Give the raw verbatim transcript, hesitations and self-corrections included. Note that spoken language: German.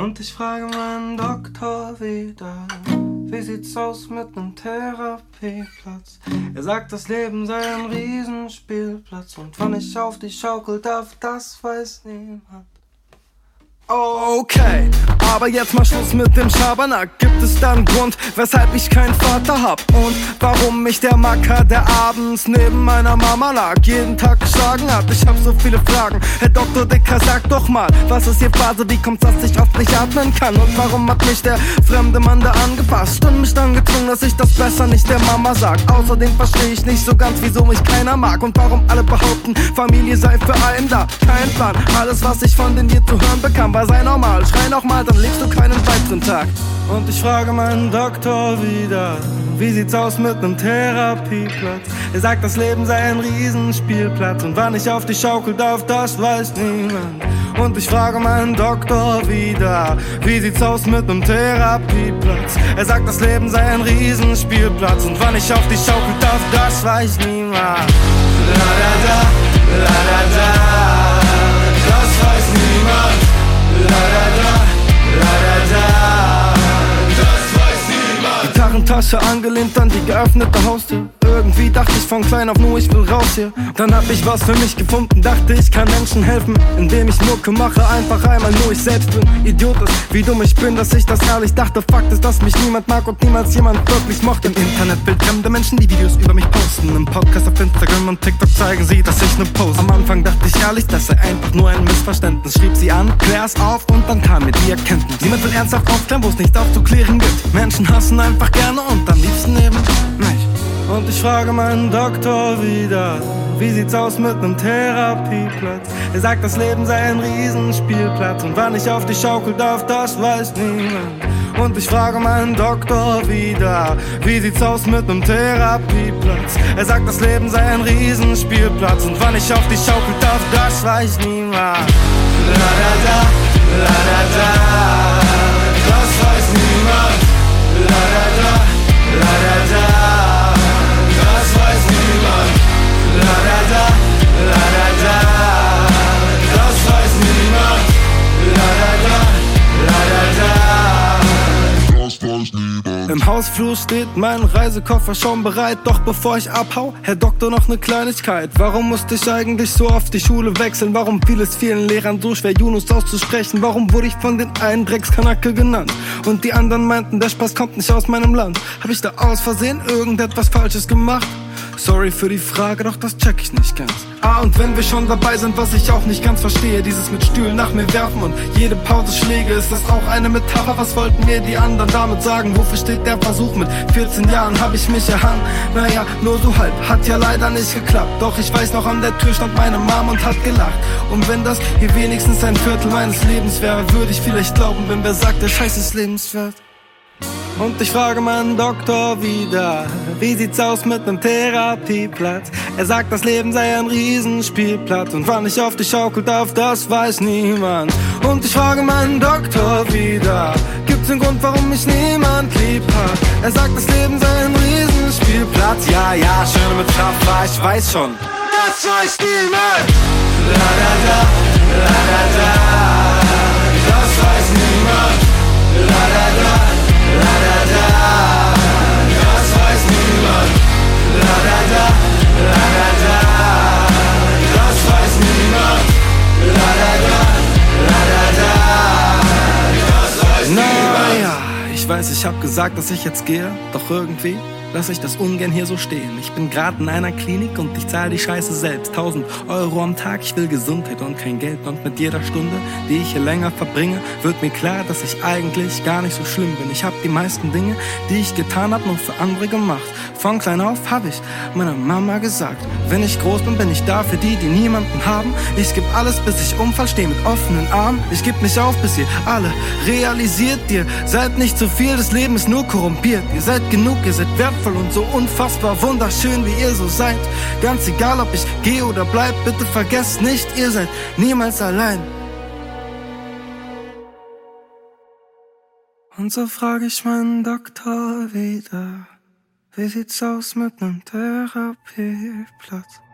Und ich frage meinen Doktor wieder, wie sieht's aus mit nem Therapieplatz? Er sagt, das Leben sei ein Riesenspielplatz. Und wann ich auf die Schaukel darf, das weiß niemand. Okay, aber jetzt mal Schluss mit dem Schabernack. Gibt es da einen Grund, weshalb ich keinen Vater hab? Und warum mich der Macker, der abends neben meiner Mama lag, jeden Tag geschlagen hat? Ich hab so viele Fragen. Herr Doktor Dicker, sag doch mal, was ist hier Phase? Wie kommt's, dass ich oft nicht atmen kann? Und warum hat mich der fremde Mann da angefasst und mich dann gezwungen, dass ich das besser nicht der Mama sag? Außerdem verstehe ich nicht so ganz, wieso mich keiner mag. Und warum alle behaupten, Familie sei für einen da. Kein Plan, alles was ich von den dir zu hören bekam, sei normal, schrei nochmal, dann lebst du keinen weiteren Tag. Und ich frage meinen Doktor wieder, wie sieht's aus mit nem Therapieplatz? Er sagt, das Leben sei ein Riesenspielplatz. Und wann ich auf die Schaukel darf, das weiß niemand. Und ich frage meinen Doktor wieder, wie sieht's aus mit nem Therapieplatz? Er sagt, das Leben sei ein Riesenspielplatz. Und wann ich auf die Schaukel darf, das weiß niemand. La da da, la da da, das weiß niemand. La da da, la da da, das weiß niemand. Gitarrentasche angelehnt an die geöffnete Haustür. Irgendwie dachte ich von klein auf nur, ich will raus hier. Dann hab ich was für mich gefunden, dachte ich kann Menschen helfen, indem ich Mucke mache, einfach einmal nur ich selbst bin. Idiot ist, wie dumm ich bin, dass ich das ehrlich dachte. Fakt ist, dass mich niemand mag und niemals jemand wirklich mochte. Im Internet wildfremde Menschen, die Videos über mich posten. Im Podcast auf Instagram und TikTok zeigen sie, dass ich nur pose. Am Anfang dachte ich ehrlich, das sei einfach nur ein Missverständnis. Schrieb sie an, klär's auf und dann kam mir die Erkenntnis. Niemand will ernsthaft aufklären, wo es nichts aufzuklären gibt. Menschen hassen einfach gerne und am liebsten eben mich. Und ich frage meinen Doktor wieder, wie sieht's aus mit nem Therapieplatz? Er sagt, das Leben sei ein Riesenspielplatz. Und wann ich auf die Schaukel darf, das weiß niemand. Und ich frage meinen Doktor wieder, wie sieht's aus mit nem Therapieplatz? Er sagt, das Leben sei ein Riesenspielplatz. Und wann ich auf die Schaukel darf, das weiß niemand. La da da, la da da, das weiß niemand. La da da, la da da, das weiß niemand. La da da, la da da, das weiß niemand. La da da, la da da, das weiß niemand. Im Hausflur steht mein Reisekoffer schon bereit. Doch bevor ich abhau, Herr Doktor, noch ne Kleinigkeit. Warum musste ich eigentlich so oft die Schule wechseln? Warum fiel es vielen Lehrern so schwer, Yunus auszusprechen? Warum wurde ich von den einen Dreckskanacke genannt? Und die anderen meinten, der Spaß kommt nicht aus meinem Land. Hab ich da aus Versehen irgendetwas Falsches gemacht? Sorry für die Frage, doch das check ich nicht ganz. Ah, und wenn wir schon dabei sind, was ich auch nicht ganz verstehe, dieses mit Stühlen nach mir werfen und jede Pause Schläge, ist das auch eine Metapher? Was wollten mir die anderen damit sagen? Wofür steht der Versuch? Mit vierzehn Jahren hab ich mich erhangen. Naja, nur so halb, hat ja leider nicht geklappt. Doch ich weiß noch, an der Tür stand meine Mom und hat gelacht. Und wenn das hier wenigstens ein Viertel meines Lebens wäre, würde ich vielleicht glauben, wenn wer sagt, der Scheiß ist lebenswert. Und ich frage meinen Doktor wieder, wie sieht's aus mit nem Therapieplatz? Er sagt, das Leben sei ein Riesenspielplatz. Und wann ich auf die Schaukel darf, das weiß niemand. Und ich frage meinen Doktor wieder, gibt's einen Grund, warum mich niemand lieb hat? Er sagt, das Leben sei ein Riesenspielplatz. Ja, ja, schöne Metapher, ich weiß schon. Das weiß niemand. La da da, la da da, das weiß niemand. La da da, la da da, das weiß niemand. La da da, la da da, das weiß niemand. La da da, la da da, das weiß niemand. Naja, ich weiß, ich hab gesagt, dass ich jetzt gehe, doch irgendwie lass ich das ungern hier so stehen. Ich bin grad in einer Klinik und ich zahle die Scheiße selbst. Tausend Euro am Tag, ich will Gesundheit und kein Geld. Und mit jeder Stunde, die ich hier länger verbringe, wird mir klar, dass ich eigentlich gar nicht so schlimm bin. Ich hab die meisten Dinge, die ich getan hab, nur für andere gemacht. Von klein auf hab ich meiner Mama gesagt, wenn ich groß bin, bin ich da für die, die niemanden haben. Ich geb alles, bis ich umfall, steh mit offenen Armen. Ich geb nicht auf, bis ihr alle realisiert, ihr seid nicht so viel, das Leben ist nur korrumpiert. Ihr seid genug, ihr seid wertvoll und so unfassbar wunderschön, wie ihr so seid. Ganz egal, ob ich gehe oder bleib, bitte vergesst nicht, ihr seid niemals allein. Und so frag ich meinen Doktor wieder, wie sieht's aus mit nem Therapieplatz?